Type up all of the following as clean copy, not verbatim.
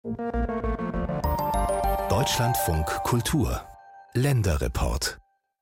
Deutschlandfunk Kultur Länderreport.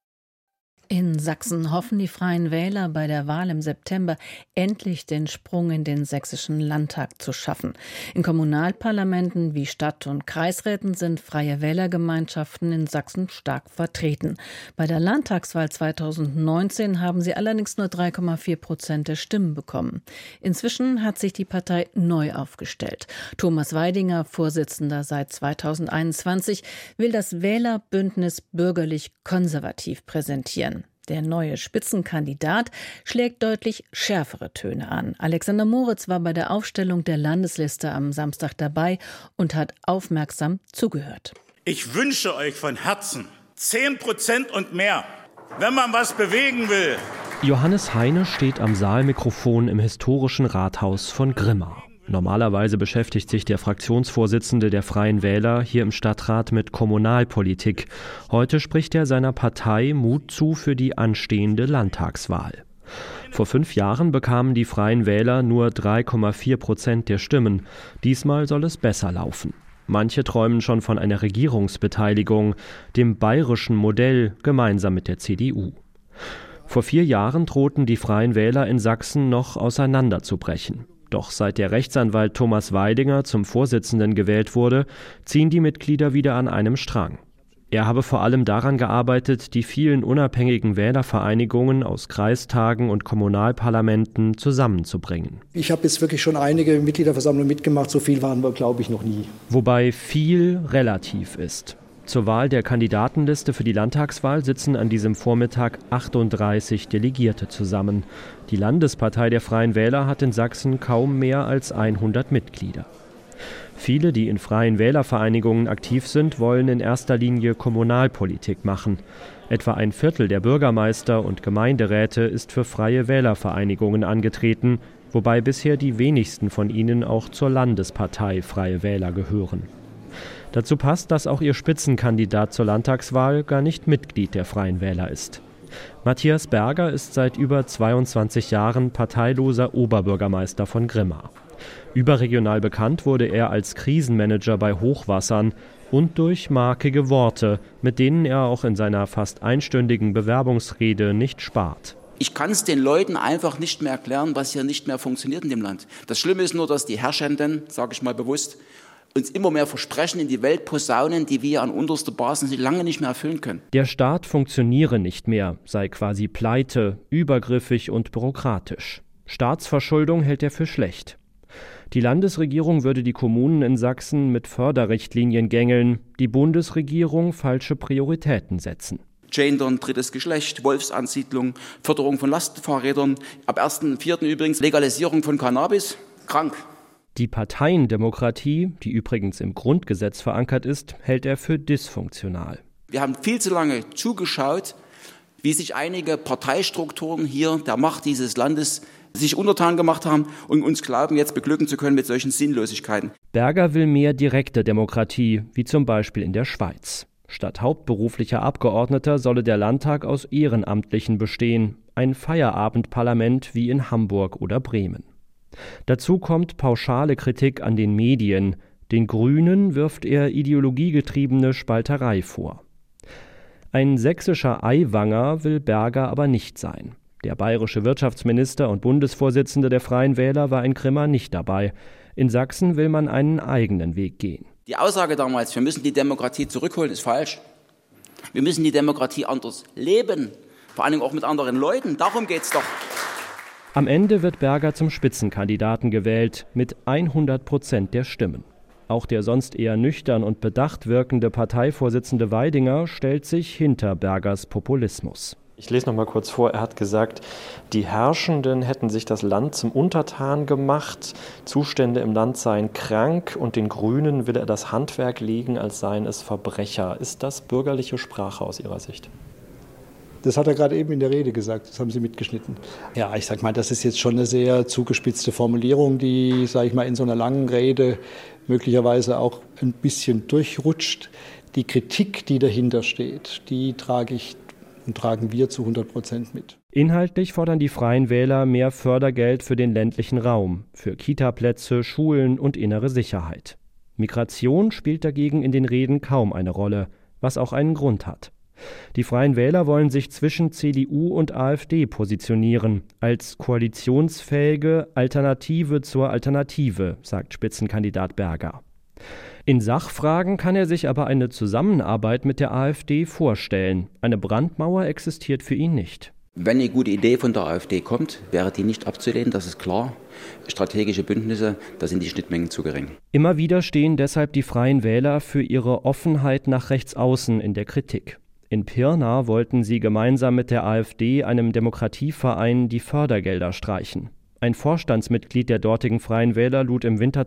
In Sachsen hoffen die Freien Wähler bei der Wahl im September endlich den Sprung in den sächsischen Landtag zu schaffen. In Kommunalparlamenten wie Stadt- und Kreisräten sind freie Wählergemeinschaften in Sachsen stark vertreten. Bei der Landtagswahl 2019 haben sie allerdings nur 3,4% der Stimmen bekommen. Inzwischen hat sich die Partei neu aufgestellt. Thomas Weidinger, Vorsitzender seit 2021, will das Wählerbündnis bürgerlich-konservativ präsentieren. Der neue Spitzenkandidat schlägt deutlich schärfere Töne an. Alexander Moritz war bei der Aufstellung der Landesliste am Samstag dabei und hat aufmerksam zugehört. Ich wünsche euch von Herzen 10% und mehr, wenn man was bewegen will. Johannes Heine steht am Saalmikrofon im historischen Rathaus von Grimma. Normalerweise beschäftigt sich der Fraktionsvorsitzende der Freien Wähler hier im Stadtrat mit Kommunalpolitik. Heute spricht er seiner Partei Mut zu für die anstehende Landtagswahl. Vor 5 Jahren bekamen die Freien Wähler nur 3,4% der Stimmen. Diesmal soll es besser laufen. Manche träumen schon von einer Regierungsbeteiligung, dem bayerischen Modell gemeinsam mit der CDU. Vor 4 Jahren drohten die Freien Wähler in Sachsen noch auseinanderzubrechen. Doch seit der Rechtsanwalt Thomas Weidinger zum Vorsitzenden gewählt wurde, ziehen die Mitglieder wieder an einem Strang. Er habe vor allem daran gearbeitet, die vielen unabhängigen Wählervereinigungen aus Kreistagen und Kommunalparlamenten zusammenzubringen. Ich habe jetzt wirklich schon einige Mitgliederversammlungen mitgemacht, so viel waren wir, glaube ich, noch nie. Wobei viel relativ ist. Zur Wahl der Kandidatenliste für die Landtagswahl sitzen an diesem Vormittag 38 Delegierte zusammen. Die Landespartei der Freien Wähler hat in Sachsen kaum mehr als 100 Mitglieder. Viele, die in freien Wählervereinigungen aktiv sind, wollen in erster Linie Kommunalpolitik machen. Etwa ein Viertel der Bürgermeister und Gemeinderäte ist für freie Wählervereinigungen angetreten, wobei bisher die wenigsten von ihnen auch zur Landespartei Freie Wähler gehören. Dazu passt, dass auch ihr Spitzenkandidat zur Landtagswahl gar nicht Mitglied der Freien Wähler ist. Matthias Berger ist seit über 22 Jahren parteiloser Oberbürgermeister von Grimma. Überregional bekannt wurde er als Krisenmanager bei Hochwassern und durch markige Worte, mit denen er auch in seiner fast einstündigen Bewerbungsrede nicht spart. Ich kann es den Leuten einfach nicht mehr erklären, was hier nicht mehr funktioniert in dem Land. Das Schlimme ist nur, dass die Herrschenden, sage ich mal bewusst, uns immer mehr Versprechen in die Welt posaunen, die wir an unterster Basis lange nicht mehr erfüllen können. Der Staat funktioniere nicht mehr, sei quasi pleite, übergriffig und bürokratisch. Staatsverschuldung hält er für schlecht. Die Landesregierung würde die Kommunen in Sachsen mit Förderrichtlinien gängeln, die Bundesregierung falsche Prioritäten setzen. Gendern, drittes Geschlecht, Wolfsansiedlung, Förderung von Lastenfahrrädern, ab 1.4. übrigens Legalisierung von Cannabis, krank. Die Parteiendemokratie, die übrigens im Grundgesetz verankert ist, hält er für dysfunktional. Wir haben viel zu lange zugeschaut, wie sich einige Parteistrukturen hier der Macht dieses Landes sich untertan gemacht haben und uns glauben, jetzt beglücken zu können mit solchen Sinnlosigkeiten. Berger will mehr direkte Demokratie, wie zum Beispiel in der Schweiz. Statt hauptberuflicher Abgeordneter solle der Landtag aus Ehrenamtlichen bestehen, ein Feierabendparlament wie in Hamburg oder Bremen. Dazu kommt pauschale Kritik an den Medien. Den Grünen wirft er ideologiegetriebene Spalterei vor. Ein sächsischer Aiwanger will Berger aber nicht sein. Der bayerische Wirtschaftsminister und Bundesvorsitzende der Freien Wähler war in Grimma nicht dabei. In Sachsen will man einen eigenen Weg gehen. Die Aussage damals, wir müssen die Demokratie zurückholen, ist falsch. Wir müssen die Demokratie anders leben, vor allem auch mit anderen Leuten. Darum geht's doch. Am Ende wird Berger zum Spitzenkandidaten gewählt, mit 100% der Stimmen. Auch der sonst eher nüchtern und bedacht wirkende Parteivorsitzende Weidinger stellt sich hinter Bergers Populismus. Ich lese noch mal kurz vor, er hat gesagt, die Herrschenden hätten sich das Land zum Untertan gemacht, Zustände im Land seien krank und den Grünen will er das Handwerk legen, als seien es Verbrecher. Ist das bürgerliche Sprache aus Ihrer Sicht? Das hat er gerade eben in der Rede gesagt, das haben Sie mitgeschnitten. Ja, ich sag mal, das ist jetzt schon eine sehr zugespitzte Formulierung, die, sage ich mal, in so einer langen Rede möglicherweise auch ein bisschen durchrutscht. Die Kritik, die dahinter steht, die tragen wir zu 100% mit. Inhaltlich fordern die Freien Wähler mehr Fördergeld für den ländlichen Raum, für Kitaplätze, Schulen und innere Sicherheit. Migration spielt dagegen in den Reden kaum eine Rolle, was auch einen Grund hat. Die Freien Wähler wollen sich zwischen CDU und AfD positionieren, als koalitionsfähige Alternative zur Alternative, sagt Spitzenkandidat Berger. In Sachfragen kann er sich aber eine Zusammenarbeit mit der AfD vorstellen. Eine Brandmauer existiert für ihn nicht. Wenn eine gute Idee von der AfD kommt, wäre die nicht abzulehnen, das ist klar. Strategische Bündnisse, da sind die Schnittmengen zu gering. Immer wieder stehen deshalb die Freien Wähler für ihre Offenheit nach rechts außen in der Kritik. In Pirna wollten sie gemeinsam mit der AfD, einem Demokratieverein, die Fördergelder streichen. Ein Vorstandsmitglied der dortigen Freien Wähler lud im Winter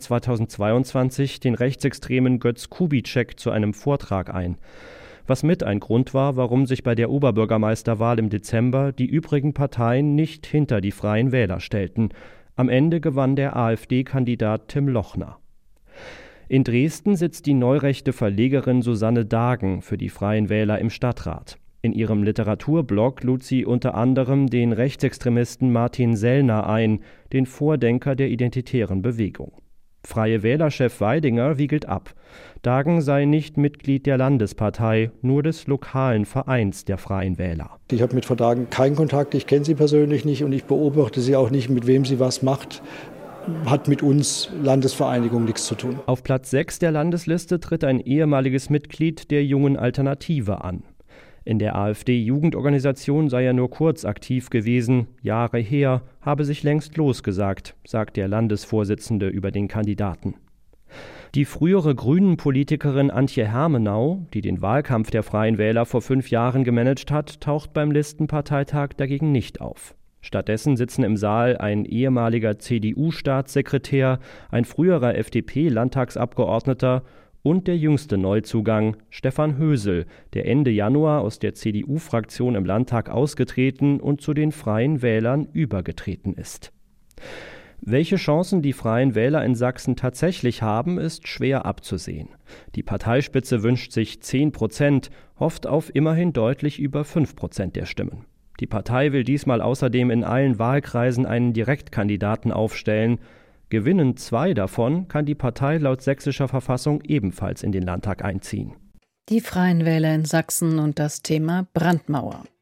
2022 den rechtsextremen Götz Kubitschek zu einem Vortrag ein. Was mit ein Grund war, warum sich bei der Oberbürgermeisterwahl im Dezember die übrigen Parteien nicht hinter die Freien Wähler stellten. Am Ende gewann der AfD-Kandidat Tim Lochner. In Dresden sitzt die neurechte Verlegerin Susanne Dagen für die Freien Wähler im Stadtrat. In ihrem Literaturblog lud sie unter anderem den Rechtsextremisten Martin Sellner ein, den Vordenker der identitären Bewegung. Freie Wähler-Chef Weidinger wiegelt ab. Dagen sei nicht Mitglied der Landespartei, nur des lokalen Vereins der Freien Wähler. Ich habe mit Frau Dagen keinen Kontakt, ich kenne sie persönlich nicht und ich beobachte sie auch nicht, mit wem sie was macht. Hat mit uns Landesvereinigung nichts zu tun. Auf Platz 6 der Landesliste tritt ein ehemaliges Mitglied der Jungen Alternative an. In der AfD-Jugendorganisation sei er nur kurz aktiv gewesen, Jahre her, habe sich längst losgesagt, sagt der Landesvorsitzende über den Kandidaten. Die frühere Grünen-Politikerin Antje Hermenau, die den Wahlkampf der Freien Wähler vor 5 Jahren gemanagt hat, taucht beim Listenparteitag dagegen nicht auf. Stattdessen sitzen im Saal ein ehemaliger CDU-Staatssekretär, ein früherer FDP-Landtagsabgeordneter und der jüngste Neuzugang, Stefan Hösel, der Ende Januar aus der CDU-Fraktion im Landtag ausgetreten und zu den Freien Wählern übergetreten ist. Welche Chancen die Freien Wähler in Sachsen tatsächlich haben, ist schwer abzusehen. Die Parteispitze wünscht sich 10%, hofft auf immerhin deutlich über 5% der Stimmen. Die Partei will diesmal außerdem in allen Wahlkreisen einen Direktkandidaten aufstellen. Gewinnen 2 davon, kann die Partei laut sächsischer Verfassung ebenfalls in den Landtag einziehen. Die Freien Wähler in Sachsen und das Thema Brandmauer.